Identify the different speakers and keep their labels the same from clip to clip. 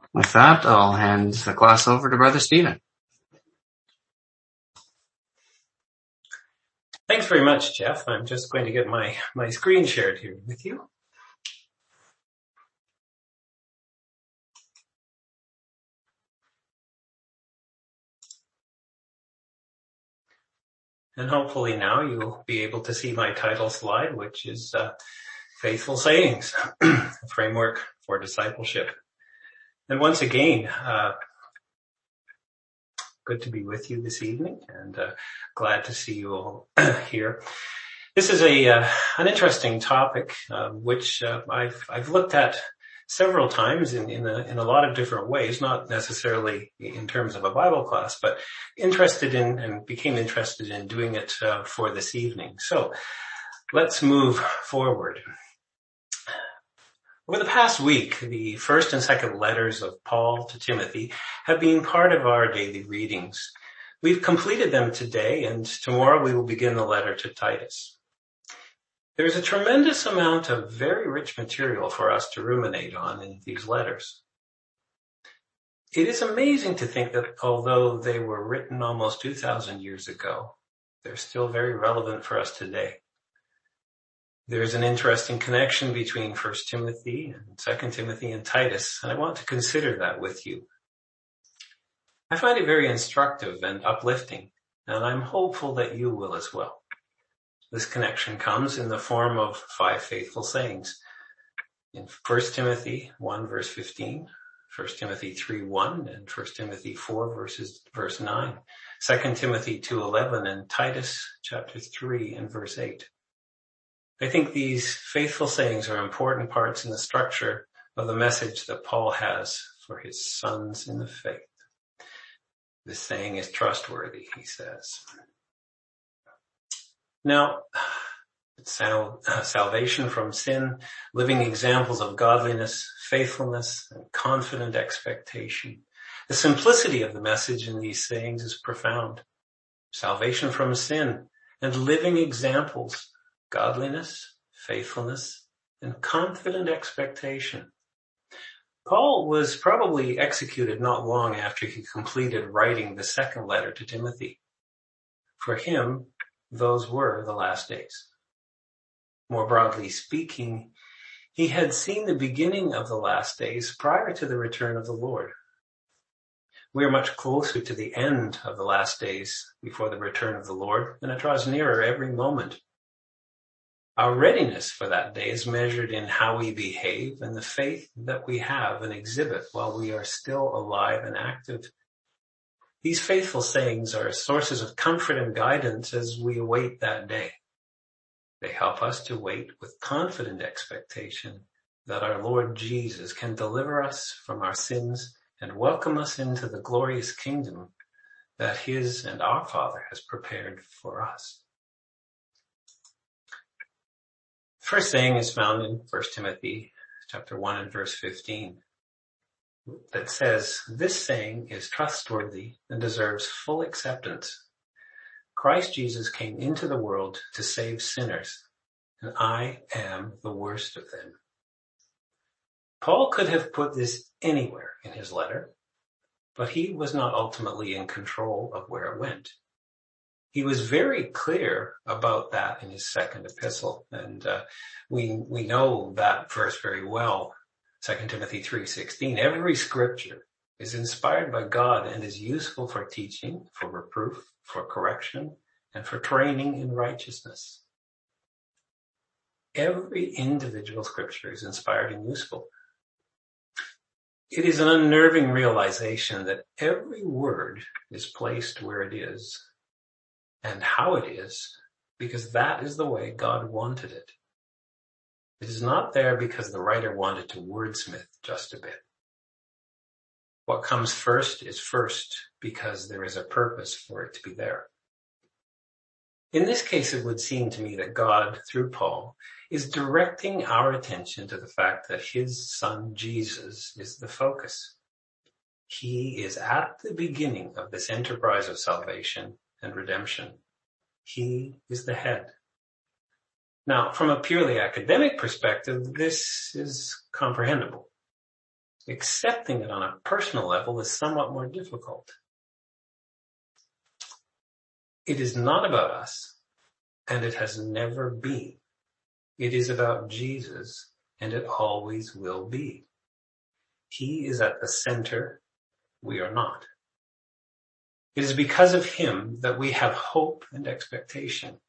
Speaker 1: With that, I'll hand the class over to Brother Stephen.
Speaker 2: Thanks very much, Jeff. I'm just going to get my screen shared here with you. And hopefully now you'll be able to see my title slide, which is Faithful Sayings, a framework for discipleship. And once again, good to be with you this evening, and glad to see you all here. This is an interesting topic, which I've looked at several times in a lot of different ways, not necessarily in terms of a Bible class, but became interested in doing it for this evening. So let's move forward. Over the past week, the first and second letters of Paul to Timothy have been part of our daily readings. We've completed them today, and tomorrow we will begin the letter to Titus. There's a tremendous amount of very rich material for us to ruminate on in these letters. It is amazing to think that although they were written almost 2,000 years ago, they're still very relevant for us today. There's an interesting connection between 1 Timothy and 2 Timothy and Titus, and I want to consider that with you. I find it very instructive and uplifting, and I'm hopeful that you will as well. This connection comes in the form of 5 faithful sayings. In 1 Timothy 1 verse 15, 1 Timothy 3:1, and 1 Timothy 4 verse 9, 2 Timothy 2:11, and Titus chapter 3 and verse 8. I think these faithful sayings are important parts in the structure of the message that Paul has for his sons in the faith. This saying is trustworthy, he says. Now, salvation from sin, living examples of godliness, faithfulness, and confident expectation. The simplicity of the message in these sayings is profound. Salvation from sin and living examples, godliness, faithfulness, and confident expectation. Paul was probably executed not long after he completed writing the second letter to Timothy. For him, those were the last days. More broadly speaking, he had seen the beginning of the last days prior to the return of the Lord. We are much closer to the end of the last days before the return of the Lord, and it draws nearer every moment. Our readiness for that day is measured in how we behave and the faith that we have and exhibit while we are still alive and active. These faithful sayings are sources of comfort and guidance as we await that day. They help us to wait with confident expectation that our Lord Jesus can deliver us from our sins and welcome us into the glorious kingdom that his and our Father has prepared for us. First saying is found in 1 Timothy chapter 1 and verse 15 that says, "This saying is trustworthy and deserves full acceptance. Christ Jesus came into the world to save sinners, and I am the worst of them." Paul could have put this anywhere in his letter, but he was not ultimately in control of where it went. He was very clear about that in his second epistle, and we know that verse very well. 2 Timothy 3:16, every scripture is inspired by God and is useful for teaching, for reproof, for correction, and for training in righteousness. Every individual scripture is inspired and useful. It is an unnerving realization that every word is placed where it is and how it is, because that is the way God wanted it. It is not there because the writer wanted to wordsmith just a bit. What comes first is first because there is a purpose for it to be there. In this case, it would seem to me that God, through Paul, is directing our attention to the fact that his son Jesus is the focus. He is at the beginning of this enterprise of salvation and redemption. He is the head. Now, from a purely academic perspective, this is comprehensible. Accepting it on a personal level is somewhat more difficult. It is not about us, and it has never been. It is about Jesus, and it always will be. He is at the center. We are not. It is because of him that we have hope and expectation.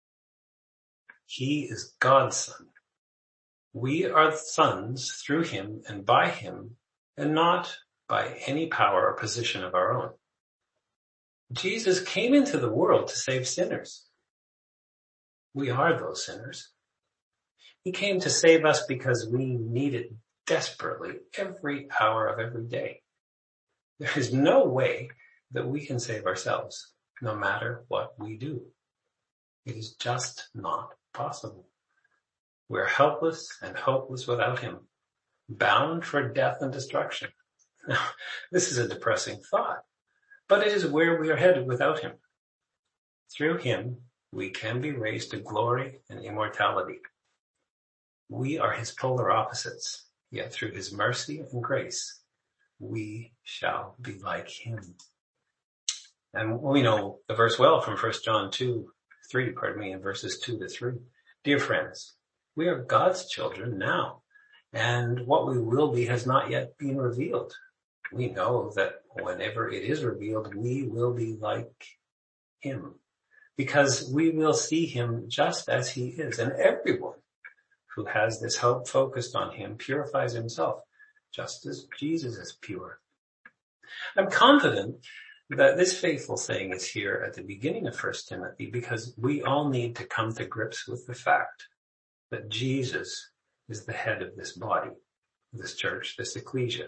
Speaker 2: He is God's Son. We are sons through him and by him, and not by any power or position of our own. Jesus came into the world to save sinners. We are those sinners. He came to save us because we need it desperately every hour of every day. There is no way that we can save ourselves, no matter what we do. It is just not possible. We're helpless and hopeless without him, bound for death and destruction. Now, this is a depressing thought, but it is where we are headed without him. Through him, we can be raised to glory and immortality. We are his polar opposites, yet through his mercy and grace, we shall be like him. And we know the verse well from 1 John 3, in verses 2-3. Dear friends, we are God's children now, and what we will be has not yet been revealed. We know that whenever it is revealed, we will be like him, because we will see him just as he is. And everyone who has this hope focused on him purifies himself, just as Jesus is pure. I'm confident that this faithful saying is here at the beginning of 1 Timothy because we all need to come to grips with the fact that Jesus is the head of this body, this church, this ecclesia.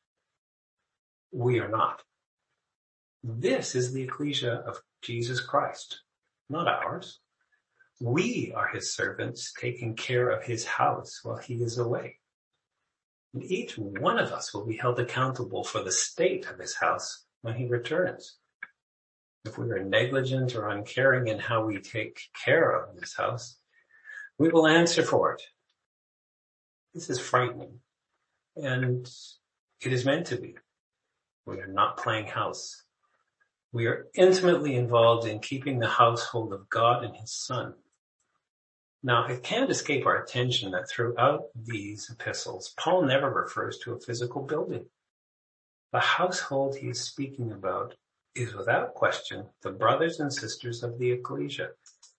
Speaker 2: We are not. This is the ecclesia of Jesus Christ, not ours. We are his servants taking care of his house while he is away. And each one of us will be held accountable for the state of his house when he returns. If we are negligent or uncaring in how we take care of this house, we will answer for it. This is frightening, and it is meant to be. We are not playing house. We are intimately involved in keeping the household of God and his Son. Now, it can't escape our attention that throughout these epistles, Paul never refers to a physical building. The household he is speaking about is without question the brothers and sisters of the ecclesia.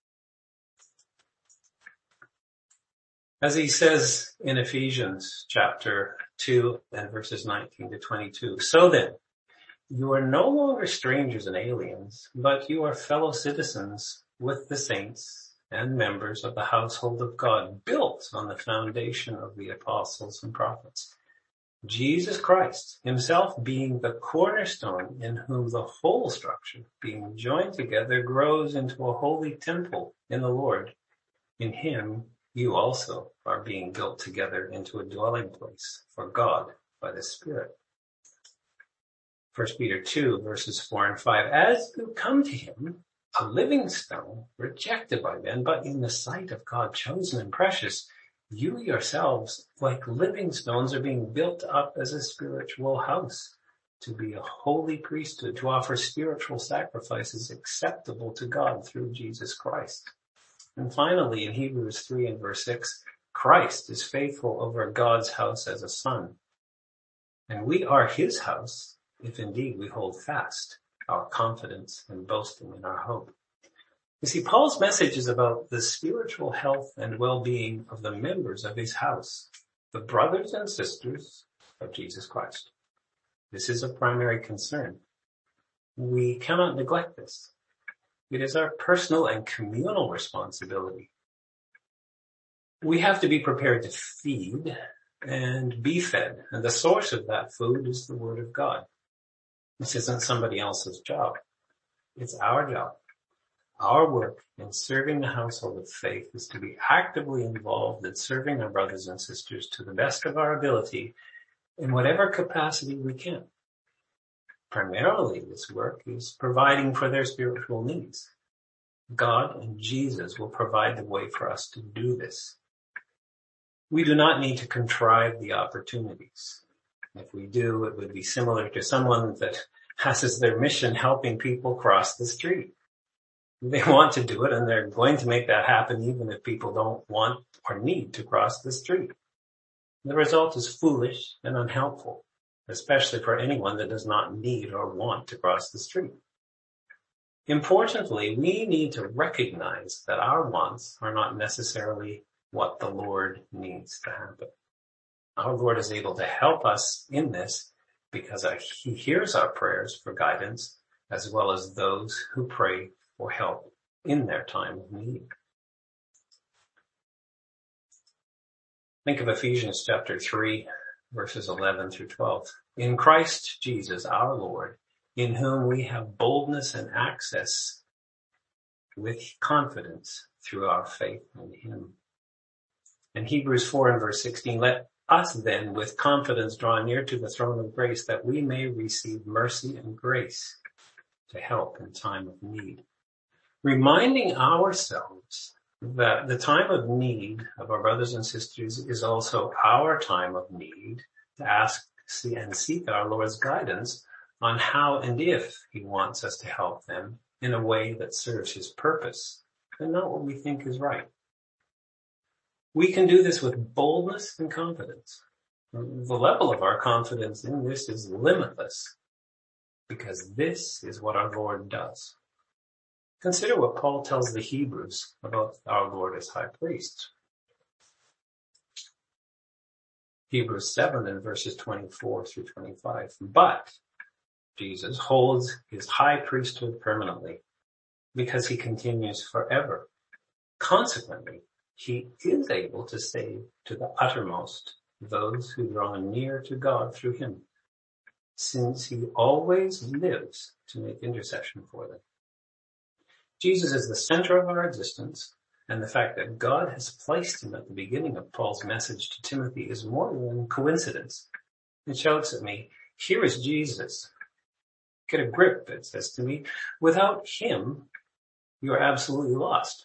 Speaker 2: As he says in Ephesians chapter 2 and verses 19-22, so then, you are no longer strangers and aliens, but you are fellow citizens with the saints and members of the household of God, built on the foundation of the apostles and prophets. Jesus Christ himself being the cornerstone, in whom the whole structure, being joined together, grows into a holy temple in the Lord. In him you also are being built together into a dwelling place for God by the Spirit. 1 Peter 2 verses 4 and 5, as you come to him, a living stone, rejected by men, but in the sight of God, chosen and precious, you yourselves, like living stones, are being built up as a spiritual house, to be a holy priesthood, to offer spiritual sacrifices acceptable to God through Jesus Christ. And finally, in Hebrews 3 and verse 6, Christ is faithful over God's house as a son. And we are his house, if indeed we hold fast our confidence and boasting in our hope. You see, Paul's message is about the spiritual health and well-being of the members of his house, the brothers and sisters of Jesus Christ. This is a primary concern. We cannot neglect this. It is our personal and communal responsibility. We have to be prepared to feed and be fed, and the source of that food is the Word of God. This isn't somebody else's job. It's our job. Our work in serving the household of faith is to be actively involved in serving our brothers and sisters to the best of our ability in whatever capacity we can. Primarily, this work is providing for their spiritual needs. God and Jesus will provide the way for us to do this. We do not need to contrive the opportunities. If we do, it would be similar to someone that has as their mission helping people cross the street. They want to do it, and they're going to make that happen even if people don't want or need to cross the street. The result is foolish and unhelpful, especially for anyone that does not need or want to cross the street. Importantly, we need to recognize that our wants are not necessarily what the Lord needs to happen. Our Lord is able to help us in this because he hears our prayers for guidance as well as those who pray for help in their time of need. Think of Ephesians chapter 3, verses 11 through 12. In Christ Jesus our Lord, in whom we have boldness and access with confidence through our faith in him. And Hebrews 4 and verse 16, let us then with confidence draw near to the throne of grace that we may receive mercy and grace to help in time of need. Reminding ourselves that the time of need of our brothers and sisters is also our time of need to ask and seek our Lord's guidance on how and if he wants us to help them in a way that serves his purpose and not what we think is right. We can do this with boldness and confidence. The level of our confidence in this is limitless because this is what our Lord does. Consider what Paul tells the Hebrews about our Lord as high priest. Hebrews 7 and verses 24 through 25. But Jesus holds his high priesthood permanently because he continues forever. Consequently, he is able to save to the uttermost those who draw near to God through him, since he always lives to make intercession for them. Jesus is the center of our existence, and the fact that God has placed him at the beginning of Paul's message to Timothy is more than coincidence. It shouts at me, here is Jesus. Get a grip, it says to me. Without him, you are absolutely lost.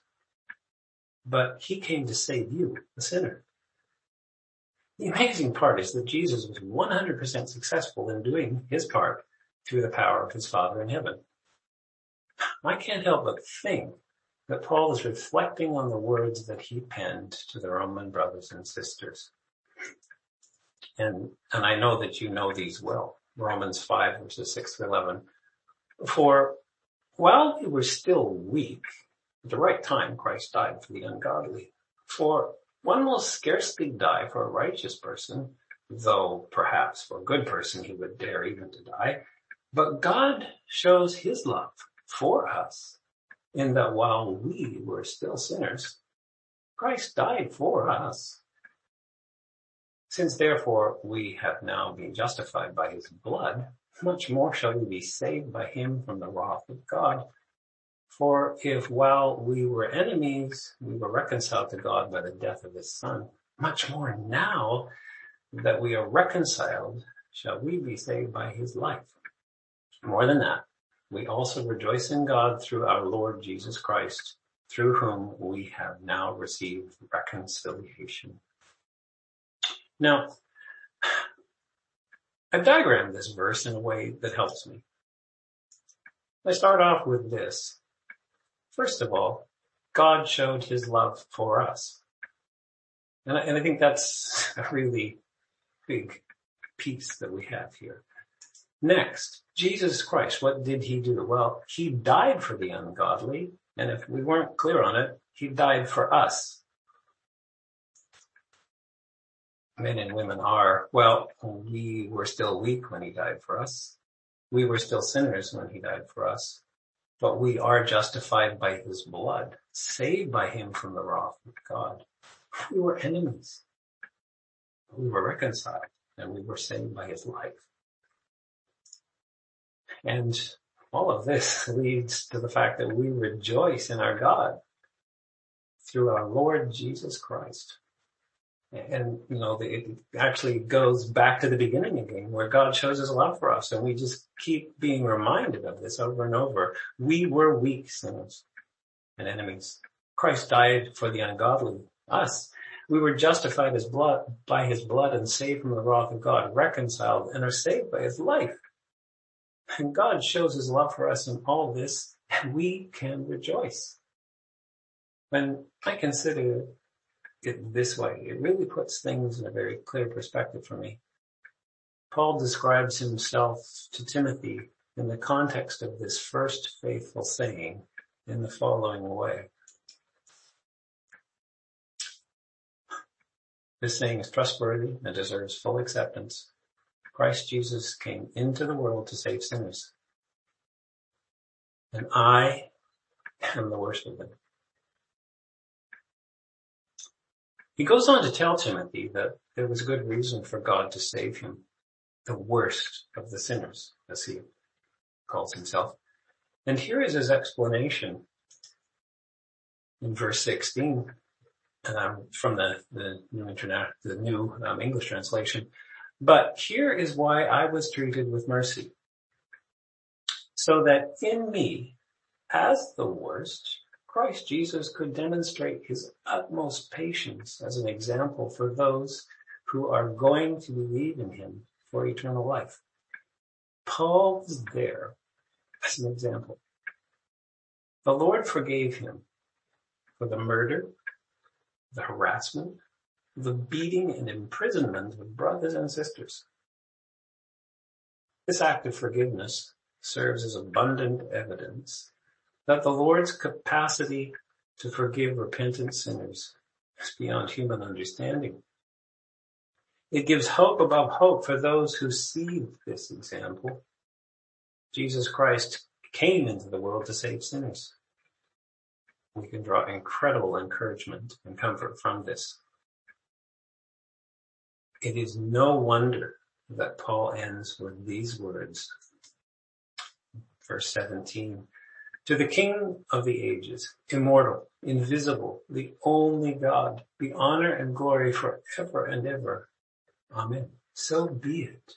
Speaker 2: But he came to save you, the sinner. The amazing part is that Jesus was 100% successful in doing his part through the power of his Father in heaven. I can't help but think that Paul is reflecting on the words that he penned to the Roman brothers and sisters. And I know that you know these well. Romans 5 verses 6 to 11. For while we were still weak, at the right time Christ died for the ungodly. For one will scarcely die for a righteous person, though perhaps for a good person he would dare even to die. But God shows his love for us in that while we were still sinners, Christ died for us. Since therefore we have now been justified by his blood, much more shall we be saved by him from the wrath of God. For if while we were enemies, we were reconciled to God by the death of his Son, much more now that we are reconciled, shall we be saved by his life. More than that, we also rejoice in God through our Lord Jesus Christ, through whom we have now received reconciliation. Now, I've diagrammed this verse in a way that helps me. I start off with this. First of all, God showed his love for us. And I think that's a really big piece that we have here. Next, Jesus Christ, what did he do? Well, he died for the ungodly. And if we weren't clear on it, he died for us. Men and women are, well, we were still weak when he died for us. We were still sinners when he died for us. But we are justified by his blood, saved by him from the wrath of God. We were enemies. We were reconciled, and we were saved by his life. And all of this leads to the fact that we rejoice in our God through our Lord Jesus Christ. And, it actually goes back to the beginning again, where God shows his love for us. And we just keep being reminded of this over and over. We were weak sinners and enemies. Christ died for the ungodly, us. We were justified by his blood and saved from the wrath of God, reconciled and are saved by his life. And God shows his love for us in all this, and we can rejoice. When I consider it this way, it really puts things in a very clear perspective for me. Paul describes himself to Timothy in the context of this first faithful saying in the following way. This saying is trustworthy and deserves full acceptance. Christ Jesus came into the world to save sinners, and I am the worst of them. He goes on to tell Timothy that there was good reason for God to save him, the worst of the sinners, as he calls himself. And here is his explanation in verse 16 from the New English translation. But here is why I was treated with mercy, so that in me, as the worst, Christ Jesus could demonstrate his utmost patience as an example for those who are going to believe in him for eternal life. Paul was there as an example. The Lord forgave him for the murder, the harassment, the beating and imprisonment of brothers and sisters. This act of forgiveness serves as abundant evidence that the Lord's capacity to forgive repentant sinners is beyond human understanding. It gives hope above hope for those who see this example. Jesus Christ came into the world to save sinners. We can draw incredible encouragement and comfort from this. It is no wonder that Paul ends with these words. Verse 17, to the King of the ages, immortal, invisible, the only God, be honor and glory forever and ever. Amen. So be it.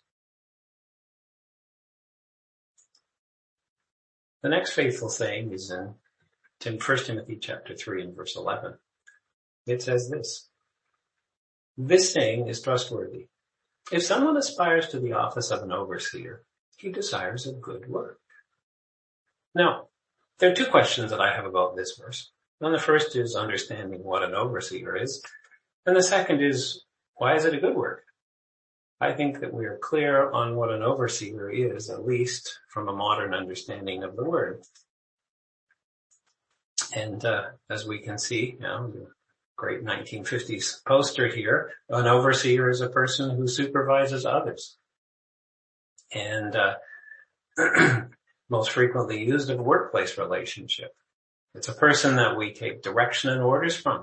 Speaker 2: The next faithful saying is in 1 Timothy chapter 3 and verse 11. It says this. This saying is trustworthy. If someone aspires to the office of an overseer, he desires a good work. Now, there are two questions that I have about this verse. And the first is understanding what an overseer is. And the second is, why is it a good work? I think that we are clear on what an overseer is, at least from a modern understanding of the word. And as we can see, the great 1950s poster here, an overseer is a person who supervises others. And most frequently used in a workplace relationship. It's a person that we take direction and orders from.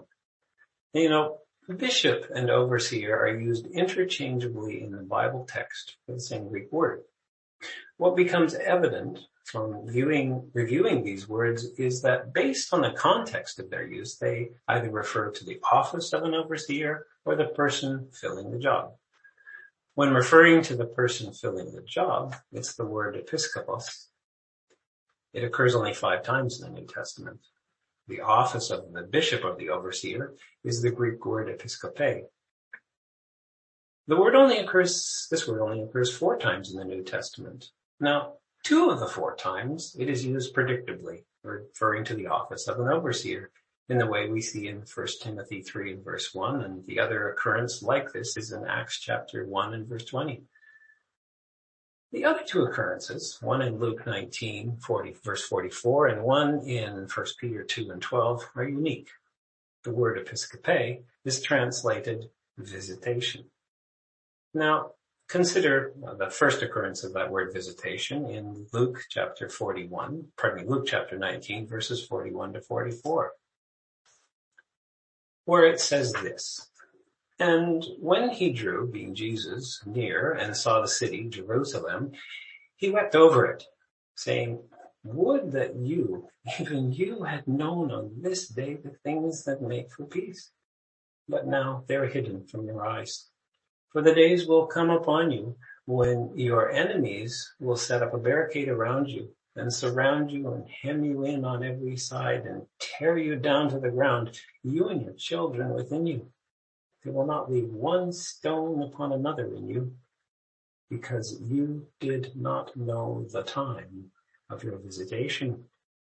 Speaker 2: Bishop and overseer are used interchangeably in the Bible text for the same Greek word. What becomes evident from reviewing these words is that based on the context of their use, they either refer to the office of an overseer or the person filling the job. When referring to the person filling the job, it's the word episkopos. It occurs only 5 times in the New Testament. The office of the bishop or the overseer is the Greek word episkope. This word only occurs 4 times in the New Testament. Now, 2 of the 4 times it is used predictably, referring to the office of an overseer in the way we see in 1 Timothy 3 and verse 1, and the other occurrence like this is in Acts chapter 1 and verse 20. The other 2 occurrences, one in Luke 19, verse 44, and one in 1 Peter 2 and 12, are unique. The word episkope is translated visitation. Now, consider the first occurrence of that word visitation in Luke chapter 19, verses 41 to 44, where it says this. And when he drew, being Jesus, near and saw the city, Jerusalem, he wept over it, saying, would that you, even you, had known on this day the things that make for peace. But now they're hidden from your eyes. For the days will come upon you when your enemies will set up a barricade around you and surround you and hem you in on every side and tear you down to the ground, you and your children within you. They will not leave one stone upon another in you, because you did not know the time of your visitation.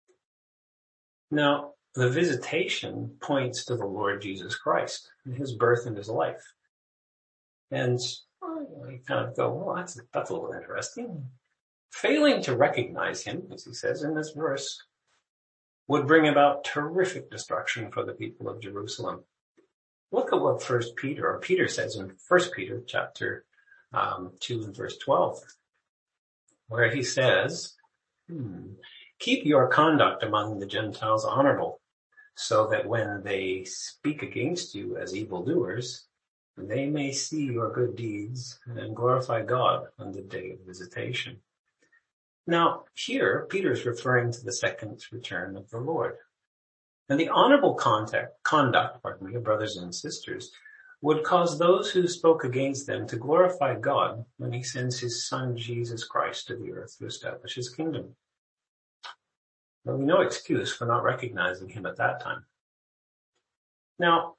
Speaker 2: Now, the visitation points to the Lord Jesus Christ, and his birth and his life. And you kind of go, well, that's a little interesting. Failing to recognize him, as he says in this verse, would bring about terrific destruction for the people of Jerusalem. Look at what Peter says in 1 Peter chapter 2 and verse 12, where he says, keep your conduct among the Gentiles honorable, so that when they speak against you as evildoers, they may see your good deeds and glorify God on the day of visitation. Now, here, Peter's referring to the second return of the Lord. And the honorable conduct of brothers and sisters would cause those who spoke against them to glorify God when he sends his son Jesus Christ to the earth to establish his kingdom. There will be no excuse for not recognizing him at that time. Now,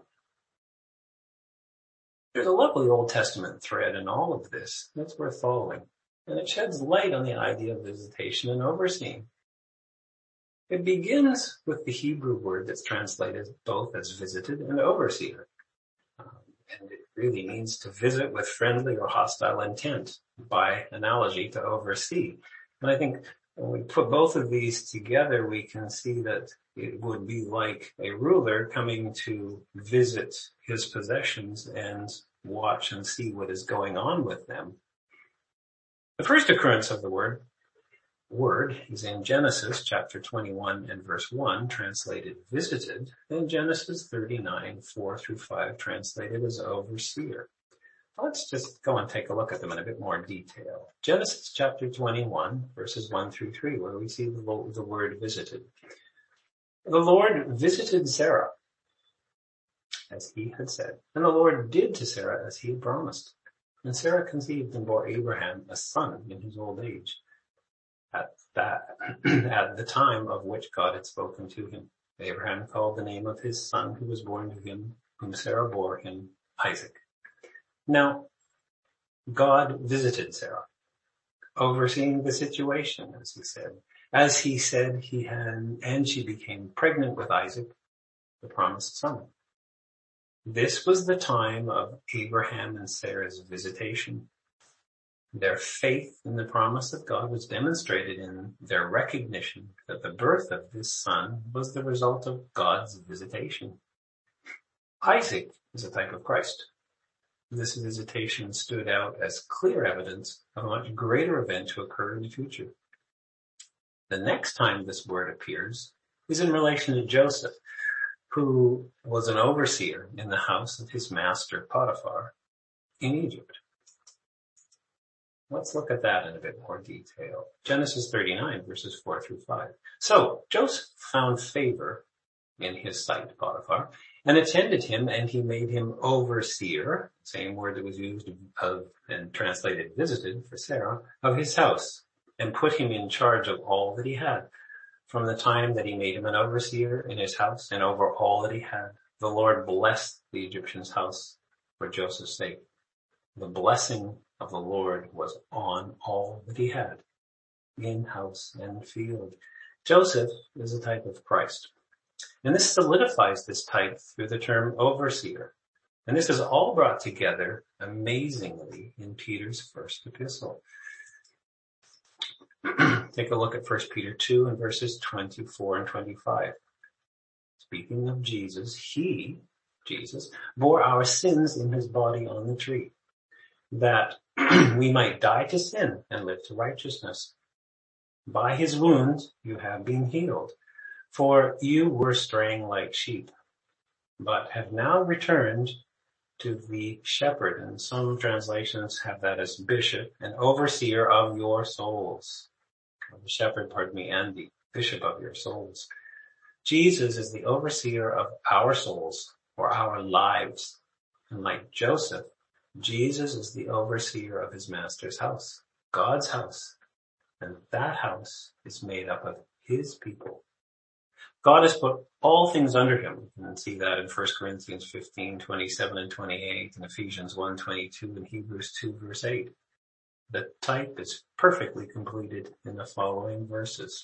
Speaker 2: there's a lovely Old Testament thread in all of this that's worth following, and it sheds light on the idea of visitation and overseeing. It begins with the Hebrew word that's translated both as visited and overseer. And it really means to visit with friendly or hostile intent, by analogy to oversee. And I think when we put both of these together, we can see that it would be like a ruler coming to visit his possessions and watch and see what is going on with them. The first occurrence of the word is in Genesis chapter 21 and verse 1, translated visited, and Genesis 39, 4 through 5, translated as overseer. Let's just go and take a look at them in a bit more detail. Genesis chapter 21, verses 1 through 3, where we see the word visited. The Lord visited Sarah, as he had said, and the Lord did to Sarah as he had promised. And Sarah conceived and bore Abraham a son in his old age, at the time of which God had spoken to him. Abraham called the name of his son who was born to him, whom Sarah bore him, Isaac. Now, God visited Sarah, overseeing the situation, as he said he had, and she became pregnant with Isaac, the promised son. This was the time of Abraham and Sarah's visitation. Their faith in the promise of God was demonstrated in their recognition that the birth of this son was the result of God's visitation. Isaac is a type of Christ. This visitation stood out as clear evidence of a much greater event to occur in the future. The next time this word appears is in relation to Joseph, who was an overseer in the house of his master Potiphar in Egypt. Let's look at that in a bit more detail. Genesis 39, verses 4 through 5. So Joseph found favor in his sight, Potiphar, and attended him, and he made him overseer, same word that was used of and translated visited for Sarah, of his house, and put him in charge of all that he had. From the time that he made him an overseer in his house and over all that he had, the Lord blessed the Egyptian's house for Joseph's sake. The blessing of the Lord was on all that he had, in house and field. Joseph is a type of Christ. And this solidifies this type through the term overseer. And this is all brought together amazingly in Peter's first epistle. Take a look at 1 Peter 2 and verses 24 and 25. Speaking of Jesus, Jesus, bore our sins in his body on the tree, that we might die to sin and live to righteousness. By his wounds you have been healed, for you were straying like sheep, but have now returned to the shepherd, and some translations have that as bishop and overseer of your souls. The shepherd, and the bishop of your souls. Jesus is the overseer of our souls, or our lives. And like Joseph, Jesus is the overseer of his master's house, God's house. And that house is made up of his people. God has put all things under him. You can see that in 1 Corinthians 15, 27 and 28, and Ephesians 1, 22, and Hebrews 2, verse 8. The type is perfectly completed in the following verses.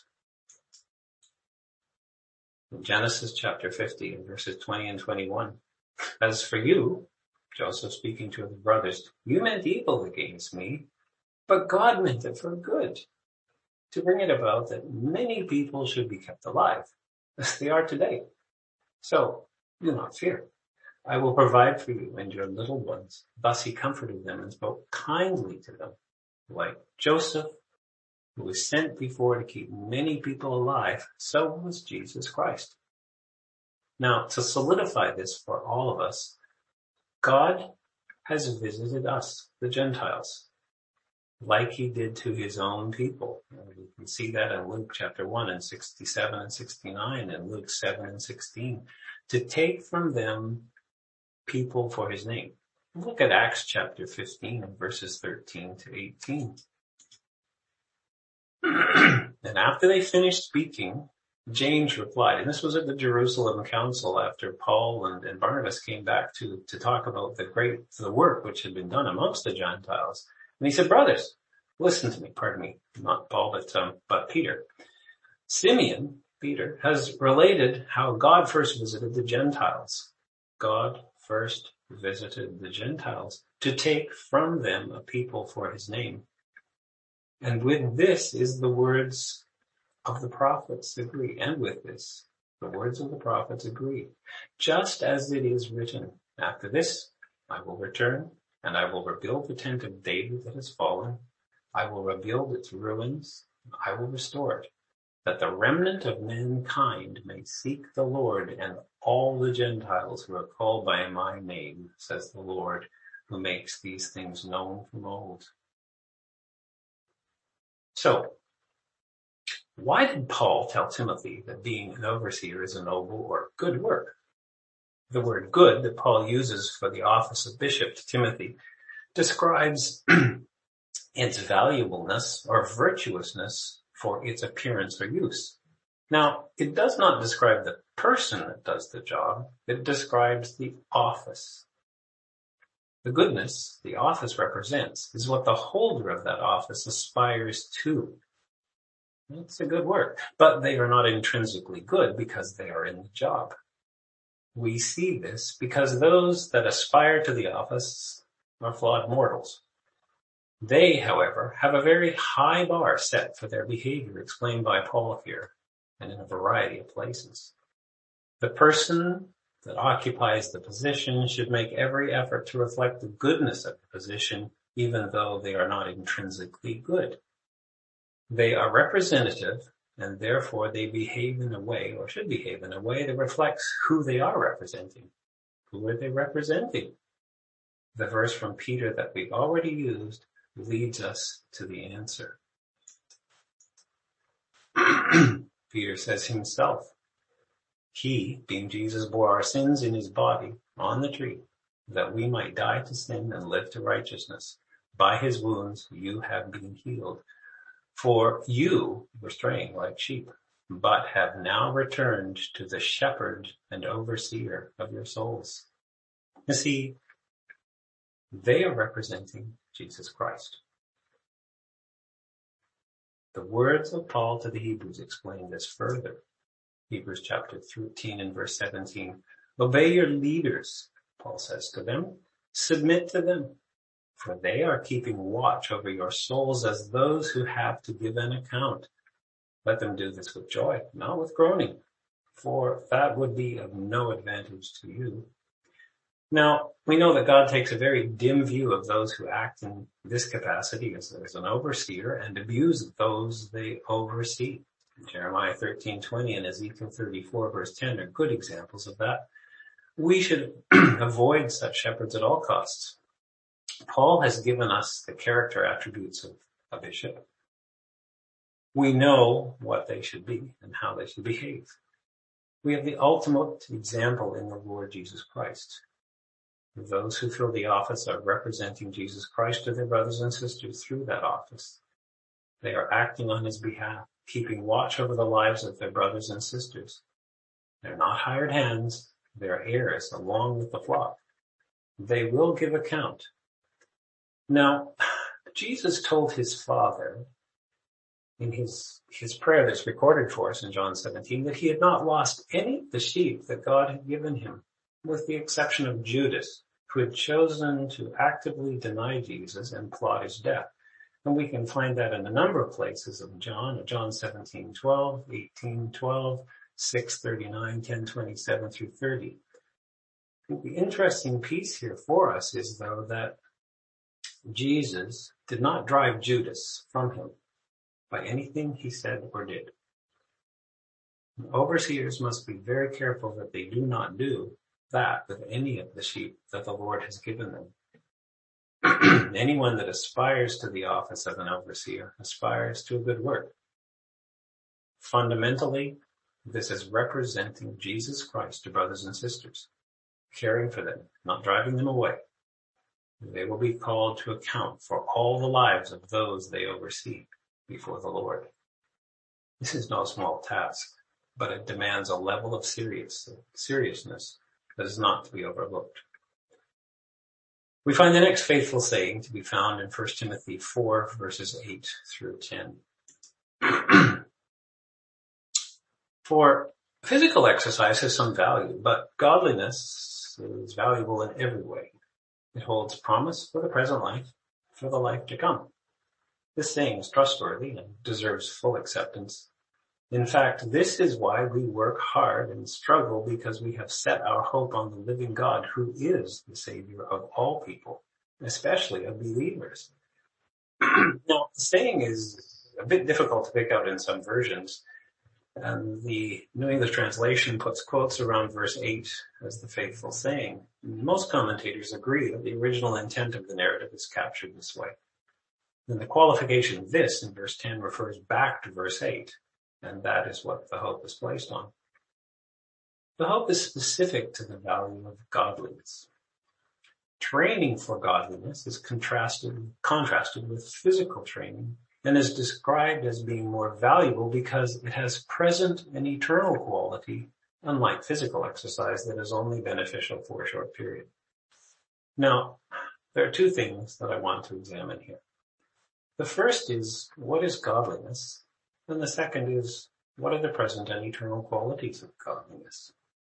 Speaker 2: In Genesis chapter 50, and verses 20 and 21. As for you, Joseph speaking to his brothers, you meant evil against me, but God meant it for good, to bring it about that many people should be kept alive, as they are today. So do not fear. I will provide for you and your little ones. Thus he comforted them and spoke kindly to them, like Joseph, who was sent before to keep many people alive. So was Jesus Christ. Now, to solidify this for all of us, God has visited us, the Gentiles, like he did to his own people. You can see that in Luke chapter 1 and 67 and 69 and Luke 7 and 16, to take from them people for his name. Look at Acts chapter 15 and verses 13 to 18. And after they finished speaking, James replied, and this was at the Jerusalem council after Paul and Barnabas came back to talk about the work which had been done amongst the Gentiles. And he said, brothers, listen to me, pardon me, not Paul, but Peter. Simeon, Peter, has related how God first visited the Gentiles. God first visited the Gentiles to take from them a people for his name. And with this is the words of the prophets agree. And with this, the words of the prophets agree. Just as it is written, after this, I will return and I will rebuild the tent of David that has fallen. I will rebuild its ruins. I will restore it, that the remnant of mankind may seek the Lord, and all the Gentiles who are called by my name, says the Lord, who makes these things known from old. So, why did Paul tell Timothy that being an overseer is a noble or good work? The word good that Paul uses for the office of bishop to Timothy describes its valuableness or virtuousness for its appearance or use. Now, it does not describe the person that does the job. It describes the office. The goodness the office represents is what the holder of that office aspires to. It's a good work, but they are not intrinsically good because they are in the job. We see this because those that aspire to the office are flawed mortals. They, however, have a very high bar set for their behavior, explained by Paul here and in a variety of places. The person that occupies the position should make every effort to reflect the goodness of the position, even though they are not intrinsically good. They are representative, and therefore they behave in a way, or should behave in a way, that reflects who they are representing. Who are they representing? The verse from Peter that we've already used leads us to the answer. Peter says himself, he, being Jesus, bore our sins in his body on the tree, that we might die to sin and live to righteousness. By his wounds you have been healed. For you were straying like sheep, but have now returned to the shepherd and overseer of your souls. You see, they are representing Jesus Christ. The words of Paul to the Hebrews explain this further. Hebrews chapter 13 and verse 17. Obey your leaders, Paul says to them. Submit to them, for they are keeping watch over your souls as those who have to give an account. Let them do this with joy, not with groaning, for that would be of no advantage to you. Now, we know that God takes a very dim view of those who act in this capacity as an overseer and abuse those they oversee. Jeremiah 13:20 and Ezekiel 34 verse 10 are good examples of that. We should avoid such shepherds at all costs. Paul has given us the character attributes of a bishop. We know what they should be and how they should behave. We have the ultimate example in the Lord Jesus Christ. Those who fill the office are representing Jesus Christ to their brothers and sisters through that office. They are acting on his behalf, keeping watch over the lives of their brothers and sisters. They're not hired hands. They're heirs along with the flock. They will give account. Now, Jesus told his Father in his prayer that's recorded for us in John 17 that he had not lost any of the sheep that God had given him, with the exception of Judas, who had chosen to actively deny Jesus and plot his death. And we can find that in a number of places of John 17:12, 18:12, 6:39, 10:27 through 30. I think the interesting piece here for us is, though, that Jesus did not drive Judas from him by anything he said or did. Overseers must be very careful that they do not do that with any of the sheep that the Lord has given them. Anyone that aspires to the office of an overseer aspires to a good work. Fundamentally, this is representing Jesus Christ to brothers and sisters, caring for them, not driving them away. They will be called to account for all the lives of those they oversee before the Lord. This is no small task, but it demands a level of seriousness that is not to be overlooked. We find the next faithful saying to be found in 1 Timothy 4, verses 8 through 10. For physical exercise has some value, but godliness is valuable in every way. It holds promise for the present life, for the life to come. This saying is trustworthy and deserves full acceptance. In fact, this is why we work hard and struggle, because we have set our hope on the living God, who is the Savior of all people, especially of believers. Now, the saying is a bit difficult to pick out in some versions, and the New English Translation puts quotes around verse 8 as the faithful saying. Most commentators agree that the original intent of the narrative is captured this way. And the qualification "this" in verse 10 refers back to verse 8. And that is what the hope is placed on. The hope is specific to the value of godliness. Training for godliness is contrasted with physical training, and is described as being more valuable because it has present and eternal quality, unlike physical exercise that is only beneficial for a short period. Now, there are two things that I want to examine here. The first is, what is godliness? And the second is, what are the present and eternal qualities of godliness?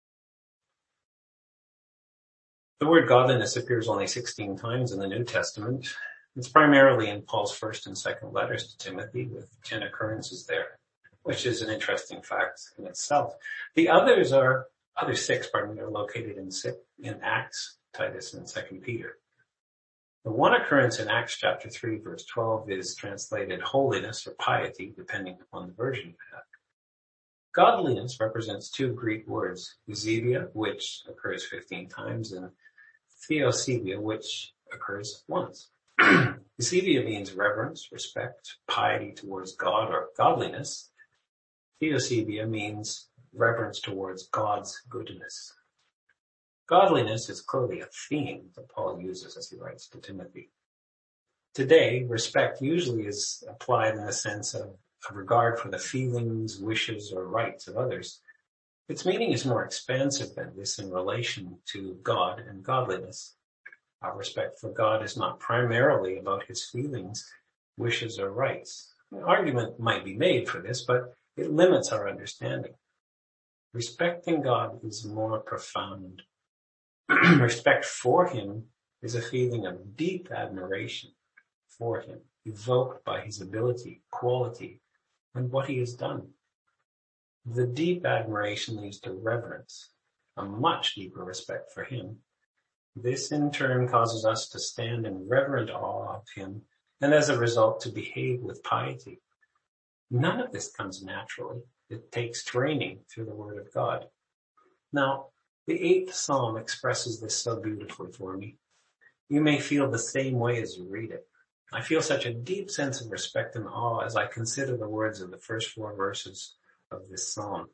Speaker 2: The word godliness appears only 16 times in the New Testament. It's primarily in Paul's first and second letters to Timothy, with 10 occurrences there, which is an interesting fact in itself. The other 6 are located in Acts, Titus, and 2 Peter. The one occurrence in Acts chapter 3, verse 12 is translated holiness or piety, depending upon the version you have. Godliness represents two Greek words, eusebia, which occurs 15 times, and theosebia, which occurs once. Eusebia means reverence, respect, piety towards God, or godliness. Theosebia means reverence towards God's goodness. Godliness is clearly a theme that Paul uses as he writes to Timothy. Today, respect usually is applied in the sense of a regard for the feelings, wishes, or rights of others. Its meaning is more expansive than this in relation to God and godliness. Our respect for God is not primarily about his feelings, wishes, or rights. An argument might be made for this, but it limits our understanding. Respecting God is more profound. Respect for him is a feeling of deep admiration for him, evoked by his ability, quality, and what he has done. The deep admiration leads to reverence, a much deeper respect for him. This in turn causes us to stand in reverent awe of him, and as a result to behave with piety. None of this comes naturally. It takes training through the Word of God. Now, the 8th Psalm expresses this so beautifully for me. You may feel the same way as you read it. I feel such a deep sense of respect and awe as I consider the words of the first 4 verses of this psalm.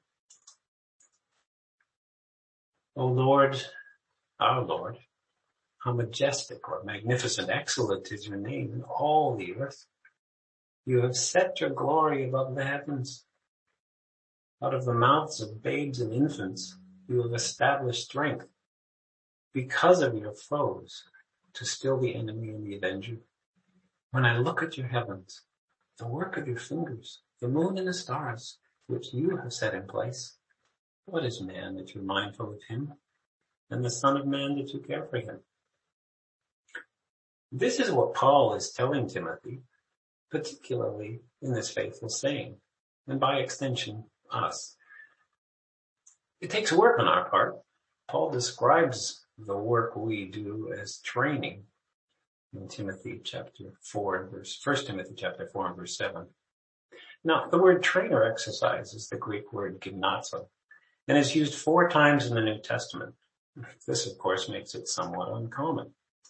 Speaker 2: O Lord, our Lord, how majestic or magnificent, excellent is your name in all the earth. You have set your glory above the heavens. Out of the mouths of babes and infants, you have established strength because of your foes to still the enemy and the avenger. When I look at your heavens, the work of your fingers, the moon and the stars, which you have set in place, what is man that you're mindful of him, and the son of man that you care for him? This is what Paul is telling Timothy, particularly in this faithful saying, and by extension, us. It takes work on our part. Paul describes the work we do as training in 1 Timothy chapter 4 and verse 7. Now, the word train or exercise is the Greek word gymnazo, and is used 4 times in the New Testament. This, of course, makes it somewhat uncommon.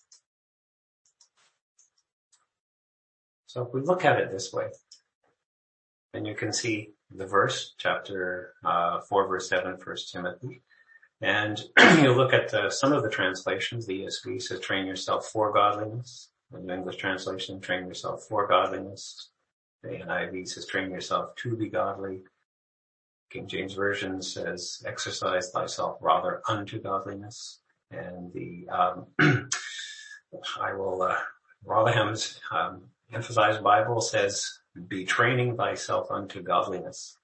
Speaker 2: So if we look at it this way, then you can see the verse, chapter 4, verse 7, 1 Timothy. And you look at some of the translations. The ESV says, train yourself for godliness. The New English translation, train yourself for godliness. The NIV says, train yourself to be godly. King James Version says, exercise thyself rather unto godliness. And the Rotherham's Emphasized Bible says, be training thyself unto godliness.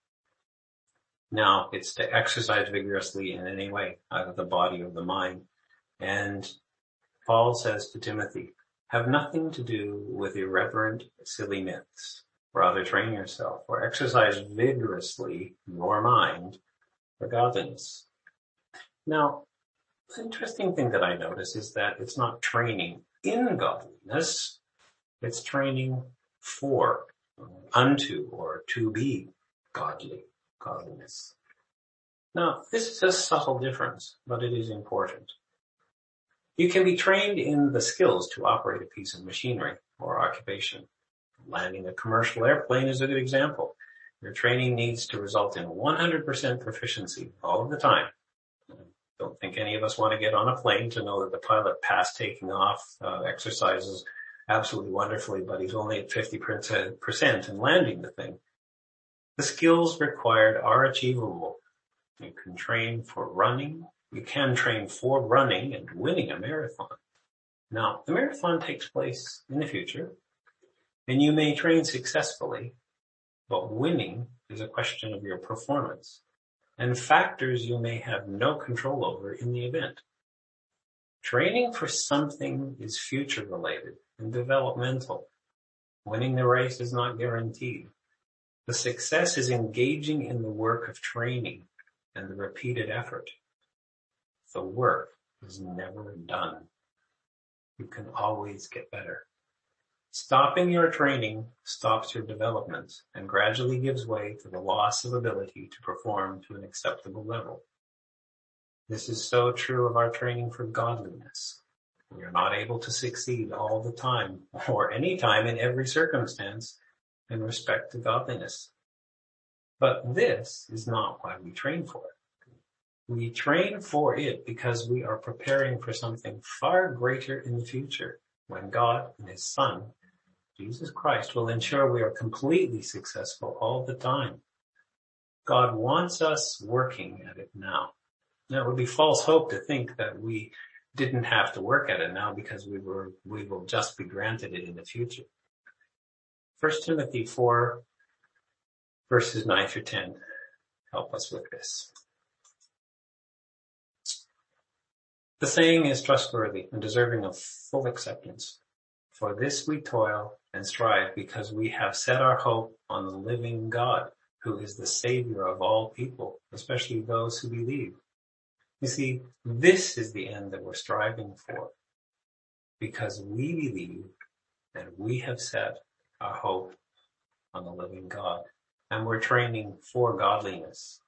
Speaker 2: Now, it's to exercise vigorously in any way, either the body or the mind. And Paul says to Timothy, have nothing to do with irreverent, silly myths. Rather, train yourself or exercise vigorously your mind for godliness. Now, the interesting thing that I notice is that it's not training in godliness. It's training for, unto, or to be godliness. Now, this is a subtle difference, but it is important. You can be trained in the skills to operate a piece of machinery or occupation. Landing a commercial airplane is a good example. Your training needs to result in 100% proficiency all of the time. I don't think any of us want to get on a plane to know that the pilot passed taking off, exercises absolutely wonderfully, but he's only at 50% in landing the thing. The skills required are achievable. You can train for running. You can train for running and winning a marathon. Now, the marathon takes place in the future, and you may train successfully, but winning is a question of your performance and factors you may have no control over in the event. Training for something is future related and developmental. Winning the race is not guaranteed. The success is engaging in the work of training and the repeated effort. The work is never done. You can always get better. Stopping your training stops your development and gradually gives way to the loss of ability to perform to an acceptable level. This is so true of our training for godliness. We are not able to succeed all the time or any time in every circumstance in respect to godliness. But this is not why we train for it. We train for it because we are preparing for something far greater in the future, when God and His Son, Jesus Christ, will ensure we are completely successful all the time. God wants us working at it now. Now, it would be false hope to think that we didn't have to work at it now because we will just be granted it in the future. 1 Timothy 4, verses 9 through 10 help us with this. The saying is trustworthy and deserving of full acceptance. For this we toil and strive because we have set our hope on the living God, who is the Savior of all people, especially those who believe. You see, this is the end that we're striving for, because we believe and we have set our hope on the living God, and we're training for godliness.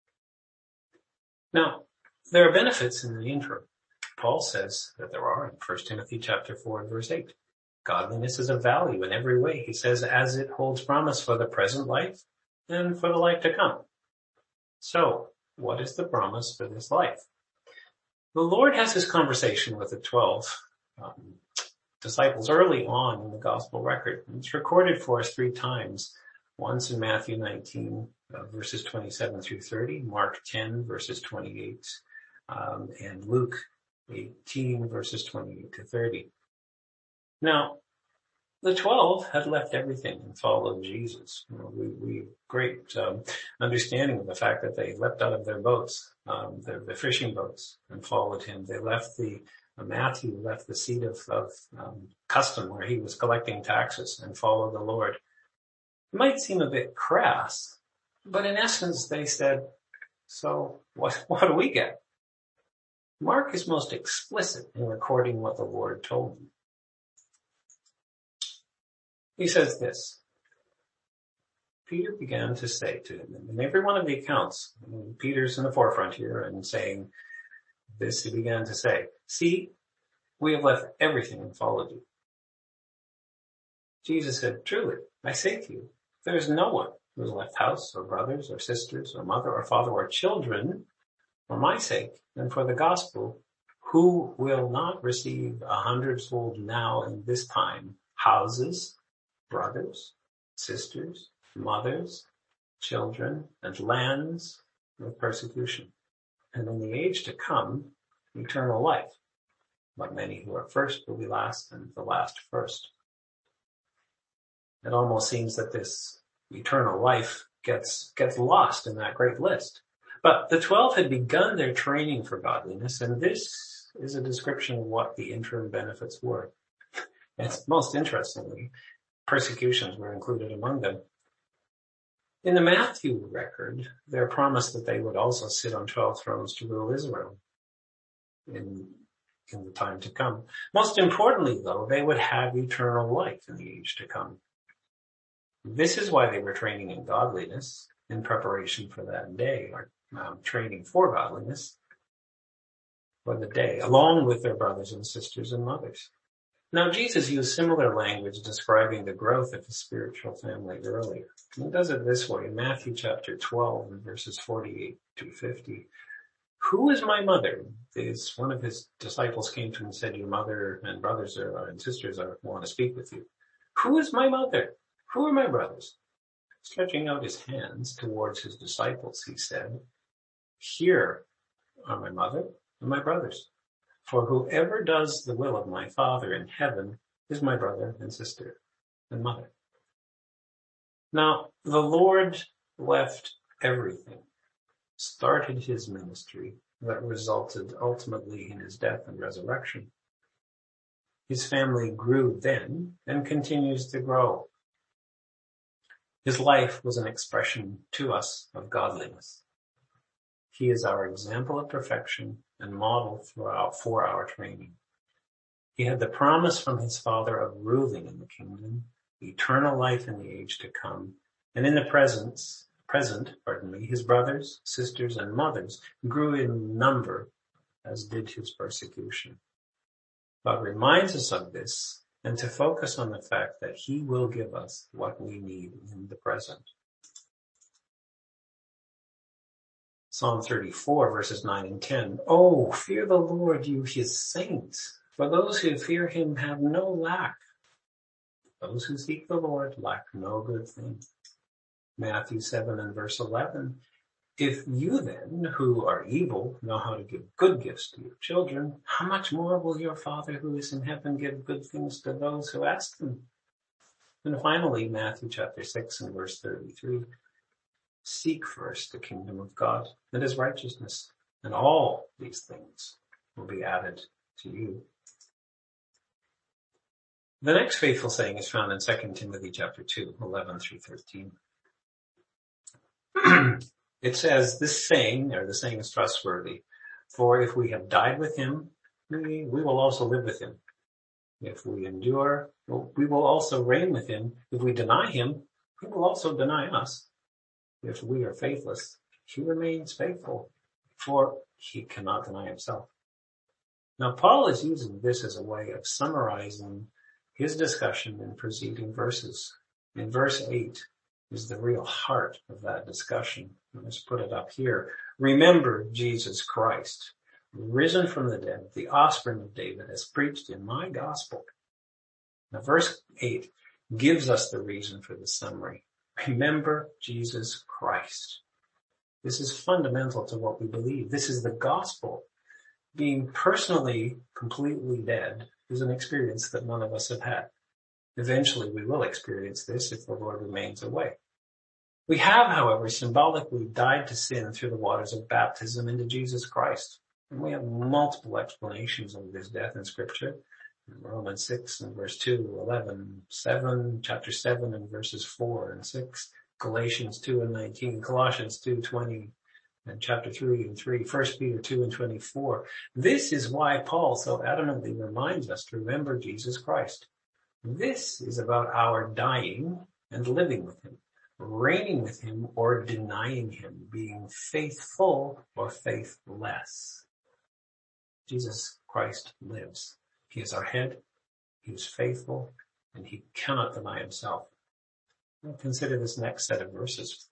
Speaker 2: Now, there are benefits in the interim. Paul says that there are in 1 Timothy chapter 4 verse 8. Godliness is of value in every way, he says, as it holds promise for the present life and for the life to come. So, what is the promise for this life? The Lord has this conversation with the 12 disciples early on in the gospel record. It's recorded for us 3 times, once in Matthew 19 verses 27 through 30, Mark 10, verses 28, and Luke 18, verses 28 to 30. Now, the 12 had left everything and followed Jesus. We great understanding of the fact that they leapt out of their boats, their fishing boats, and followed him. They left Matthew left the seat of custom where he was collecting taxes and followed the Lord. It might seem a bit crass, but in essence they said, so what do we get? Mark is most explicit in recording what the Lord told them. He says this, Peter began to say to him, in every one of the accounts, Peter's in the forefront here and saying this, he began to say, see, we have left everything and followed you. Jesus said, truly, I say to you, there is no one who has left house or brothers or sisters or mother or father or children for my sake and for the gospel, who will not receive 100-fold now in this time, houses, brothers, sisters, mothers, children, and lands with persecution, and in the age to come, eternal life. But many who are first will be last, and the last first. It almost seems that this eternal life gets lost in that great list. But the 12 had begun their training for godliness, and this is a description of what the interim benefits were. And most interestingly, persecutions were included among them. In the Matthew record, they're promised that they would also sit on 12 thrones to rule Israel in the time to come. Most importantly, though, they would have eternal life in the age to come. This is why they were training in godliness in preparation for that day, or training for godliness for the day, along with their brothers and sisters and mothers. Now, Jesus used similar language describing the growth of his spiritual family earlier. He does it this way in Matthew chapter 12 and verses 48 to 50. Who is my mother? One of his disciples came to him and said, your mother and brothers and sisters want to speak with you. Who is my mother? Who are my brothers? Stretching out his hands towards his disciples, he said, here are my mother and my brothers. For whoever does the will of my Father in heaven is my brother and sister and mother. Now, the Lord left everything, started his ministry that resulted ultimately in his death and resurrection. His family grew then and continues to grow. His life was an expression to us of godliness. He is our example of perfection and model for our training. He had the promise from his Father of ruling in the kingdom, eternal life in the age to come, and in the present, his brothers, sisters, and mothers grew in number, as did his persecution. God reminds us of this and to focus on the fact that he will give us what we need in the present. Psalm 34, verses 9 and 10. Oh, fear the Lord, you his saints, for those who fear him have no lack. Those who seek the Lord lack no good thing. Matthew 7 and verse 11. If you then, who are evil, know how to give good gifts to your children, how much more will your Father who is in heaven give good things to those who ask him? And finally, Matthew chapter 6 and verse 33. Seek first the kingdom of God and his righteousness, and all these things will be added to you. The next faithful saying is found in 2 Timothy chapter 2, 11 through 13. It says, this saying, or the saying is trustworthy, for if we have died with him, we will also live with him. If we endure, we will also reign with him. If we deny him, he will also deny us. If we are faithless, he remains faithful, for he cannot deny himself. Now, Paul is using this as a way of summarizing his discussion in preceding verses. In verse 8 is the real heart of that discussion. Let's put it up here. Remember Jesus Christ, risen from the dead, the offspring of David, as preached in my gospel. Now, verse 8 gives us the reason for the summary. Remember Jesus Christ. This is fundamental to what we believe. This is the gospel. Being personally completely dead is an experience that none of us have had. Eventually we will experience this if the Lord remains away. We have, however, symbolically died to sin through the waters of baptism into Jesus Christ. And we have multiple explanations of this death in Scripture. Romans 6 and verse 2, 11, 7, chapter 7 and verses 4 and 6, Galatians 2 and 19, Colossians 2:20, and chapter 3 and 3, 1 Peter 2 and 24. This is why Paul so adamantly reminds us to remember Jesus Christ. This is about our dying and living with him, reigning with him or denying him, being faithful or faithless. Jesus Christ lives. He is our head, he is faithful, and he cannot deny himself. We'll consider this next set of verses.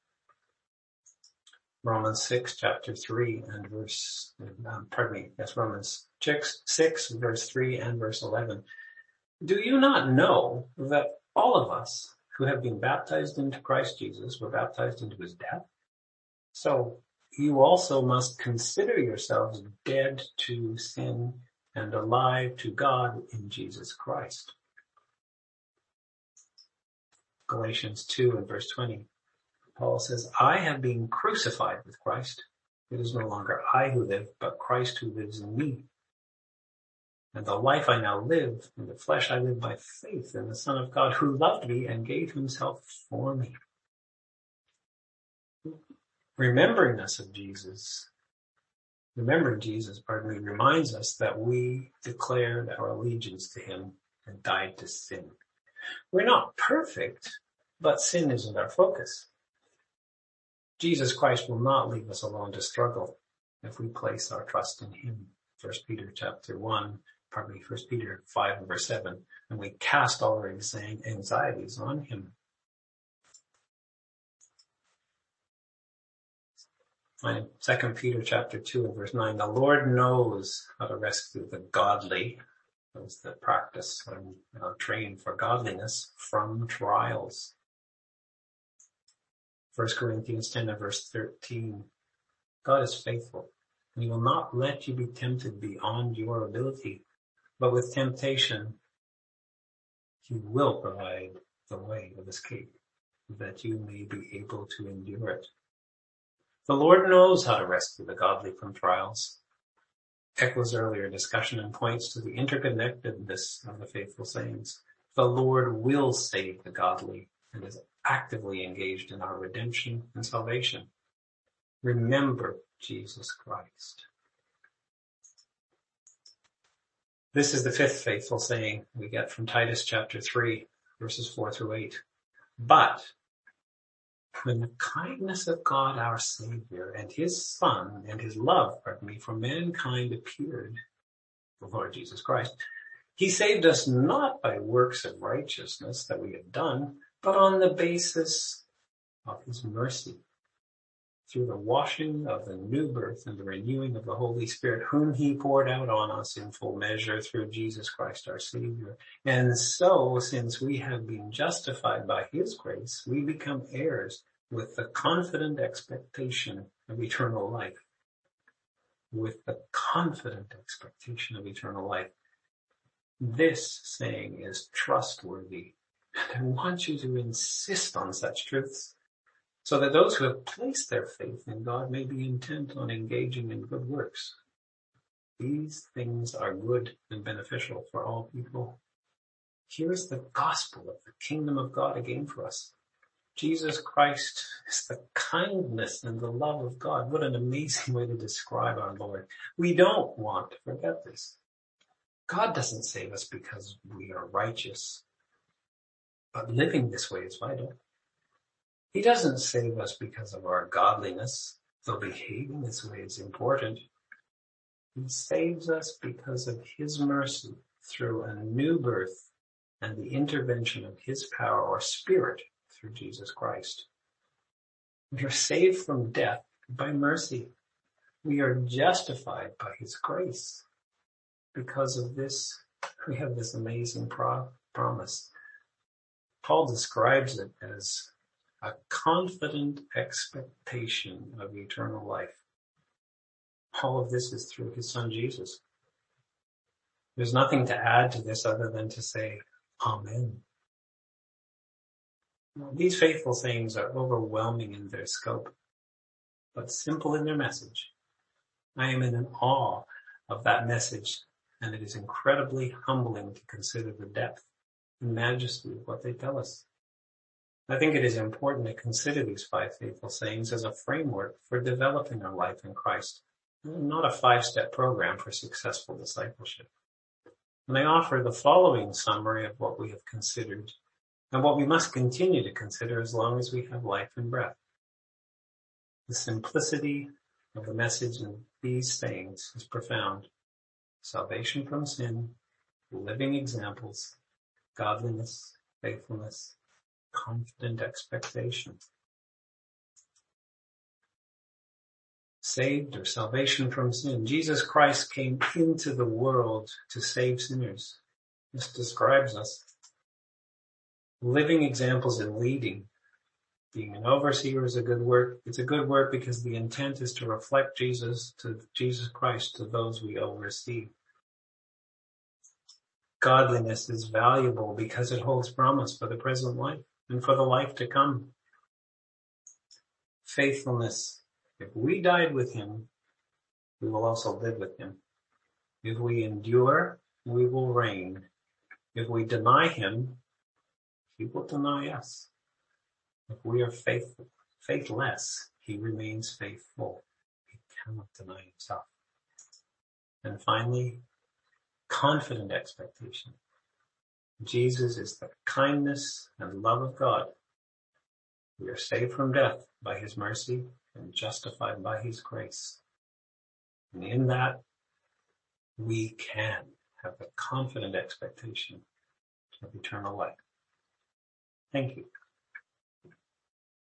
Speaker 2: Romans 6, chapter 3 and verse, Romans 6, verse 3 and verse 11. Do you not know that all of us who have been baptized into Christ Jesus were baptized into his death? So you also must consider yourselves dead to sin and alive to God in Jesus Christ. Galatians 2 and verse 20. Paul says, I have been crucified with Christ. It is no longer I who live, but Christ who lives in me. And the life I now live in the flesh, I live by faith in the Son of God who loved me and gave himself for me. Remembering Jesus reminds us that we declared our allegiance to him and died to sin. We're not perfect, but sin isn't our focus. Jesus Christ will not leave us alone to struggle if we place our trust in him. 1 Peter 5 and verse 7, and we cast all our anxieties on him. 2 Peter chapter 2 and verse 9, the Lord knows how to rescue the godly, those that practice and train for godliness, from trials. 1 Corinthians 10 and verse 13, God is faithful, and he will not let you be tempted beyond your ability, but with temptation, he will provide the way of escape, that you may be able to endure it. The Lord knows how to rescue the godly from trials. Echoes earlier discussion and points to the interconnectedness of the faithful saints. The Lord will save the godly and is actively engaged in our redemption and salvation. Remember Jesus Christ. This is the fifth faithful saying we get from Titus chapter 3, verses 4 through 8. But when the kindness of God our Savior and his Son and his love, for mankind appeared, the Lord Jesus Christ, he saved us not by works of righteousness that we have done, but on the basis of his mercy, through the washing of the new birth and the renewing of the Holy Spirit, whom he poured out on us in full measure through Jesus Christ our Savior. And so, since we have been justified by his grace, we become heirs with the confident expectation of eternal life. With the confident expectation of eternal life. This saying is trustworthy. And I want you to insist on such truths, so that those who have placed their faith in God may be intent on engaging in good works. These things are good and beneficial for all people. Here is the gospel of the kingdom of God again for us. Jesus Christ is the kindness and the love of God. What an amazing way to describe our Lord. We don't want to forget this. God doesn't save us because we are righteous, but living this way is vital. He doesn't save us because of our godliness, though behaving this way is important. He saves us because of his mercy through a new birth and the intervention of his power or spirit through Jesus Christ. We are saved from death by mercy. We are justified by his grace. Because of this, we have this amazing promise. Paul describes it as a confident expectation of eternal life. All of this is through his son Jesus. There's nothing to add to this other than to say, Amen. These faithful sayings are overwhelming in their scope, but simple in their message. I am in awe of that message, and it is incredibly humbling to consider the depth and majesty of what they tell us. I think it is important to consider these 5 faithful sayings as a framework for developing our life in Christ, not a 5-step program for successful discipleship. And I offer the following summary of what we have considered and what we must continue to consider as long as we have life and breath. The simplicity of the message in these sayings is profound. Salvation from sin, living examples, godliness, faithfulness, confident expectation. Saved or salvation from sin. Jesus Christ came into the world to save sinners. This describes us. Living examples in leading. Being an overseer is a good work. It's a good work because the intent is to reflect Jesus Christ to those we oversee. Godliness is valuable because it holds promise for the present life and for the life to come. Faithfulness. If we died with him, we will also live with him. If we endure, we will reign. If we deny him, he will deny us. If we are faithless, he remains faithful. He cannot deny himself. And finally, confident expectation. Jesus is the kindness and love of God. We are saved from death by his mercy and justified by his grace. And in that, we can have the confident expectation of eternal life. Thank you.